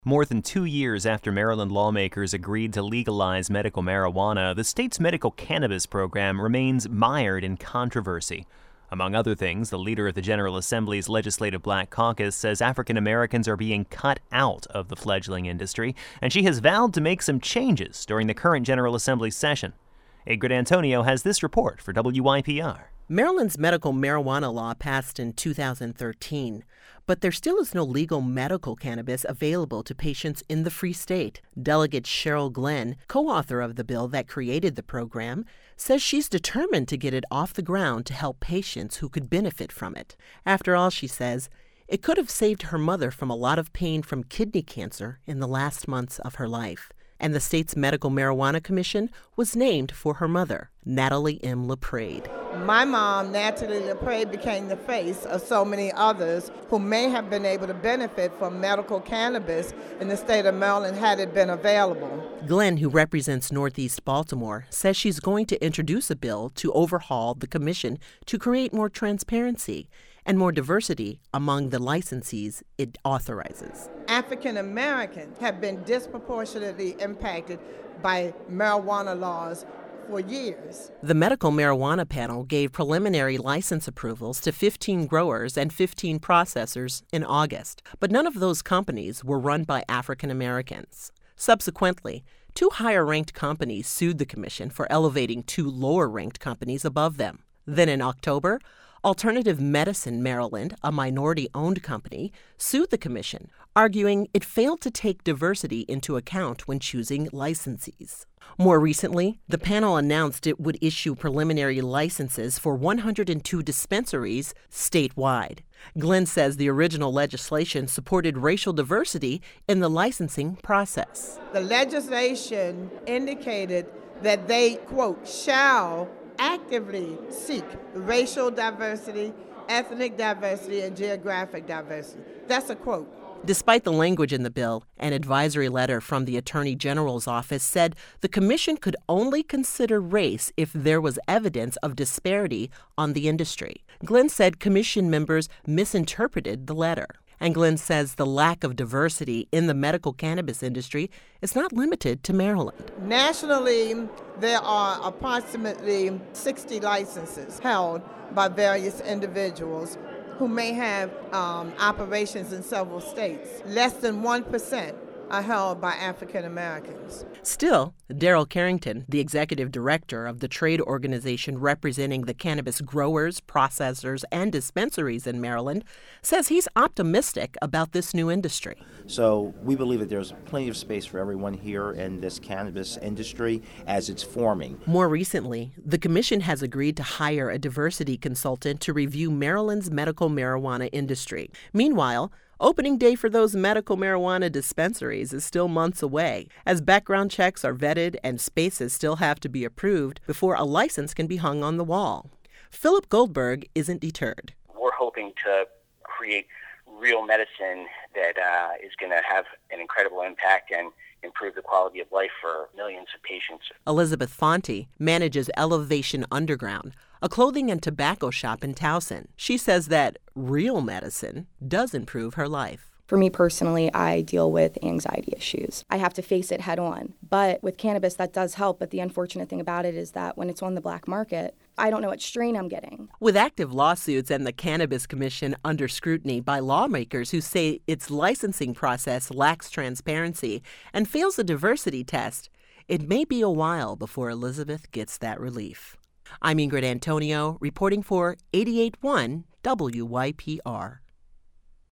More than 2 years after Maryland lawmakers agreed to legalize medical marijuana, the state's medical cannabis program remains mired in controversy. Among other things, the leader of the General Assembly's Legislative Black Caucus says African Americans are being cut out of the fledgling industry, and she has vowed to make some changes during the current General Assembly session. Ingrid Antonio has this report for WYPR. Maryland's medical marijuana law passed in 2013, but there still is no legal medical cannabis available to patients in the Free State. Delegate Cheryl Glenn, co-author of the bill that created the program, says she's determined to get it off the ground to help patients who could benefit from it. After all, she says, it could have saved her mother from a lot of pain from kidney cancer in the last months of her life. And the state's Medical Marijuana Commission was named for her mother, Natalie M. LaPrade. My mom, Natalie LaPrade, became the face of so many others who may have been able to benefit from medical cannabis in the state of Maryland had it been available. Glenn, who represents Northeast Baltimore, says she's going to introduce a bill to overhaul the commission to create more transparency and more diversity among the licensees it authorizes. African Americans have been disproportionately impacted by marijuana laws for years. The Medical Marijuana Panel gave preliminary license approvals to 15 growers and 15 processors in August, but none of those companies were run by African Americans. Subsequently, 2 higher-ranked companies sued the commission for elevating 2 lower-ranked companies above them. Then in October, Alternative Medicine Maryland, a minority-owned company, sued the commission, arguing it failed to take diversity into account when choosing licensees. More recently, the panel announced it would issue preliminary licenses for 102 dispensaries statewide. Glenn says the original legislation supported racial diversity in the licensing process. The legislation indicated that they, quote, shall actively seek racial diversity, ethnic diversity, and geographic diversity. That's a quote. Despite the language in the bill, an advisory letter from the Attorney General's office said the commission could only consider race if there was evidence of disparity on the industry. Glenn said commission members misinterpreted the letter. And Glenn says the lack of diversity in the medical cannabis industry is not limited to Maryland. Nationally, there are approximately 60 licenses held by various individuals who may have operations in several states. Less than 1% are held by African Americans. Still, Daryl Carrington, the executive director of the trade organization representing the cannabis growers, processors, and dispensaries in Maryland, says he's optimistic about this new industry. So we believe that there's plenty of space for everyone here in this cannabis industry as it's forming. More recently, the commission has agreed to hire a diversity consultant to review Maryland's medical marijuana industry. Meanwhile, opening day for those medical marijuana dispensaries is still months away, as background checks are vetted and spaces still have to be approved before a license can be hung on the wall. Philip Goldberg isn't deterred. We're hoping to create real medicine that is going to have an incredible impact and improve the quality of life for millions of patients. Elizabeth Fonte manages Elevation Underground, a clothing and tobacco shop in Towson. She says that real medicine does improve her life. For me personally, I deal with anxiety issues. I have to face it head on. But with cannabis, that does help. But the unfortunate thing about it is that when it's on the black market, I don't know what strain I'm getting. With active lawsuits and the Cannabis Commission under scrutiny by lawmakers who say its licensing process lacks transparency and fails a diversity test, it may be a while before Elizabeth gets that relief. I'm Ingrid Antonio, reporting for 88.1 WYPR.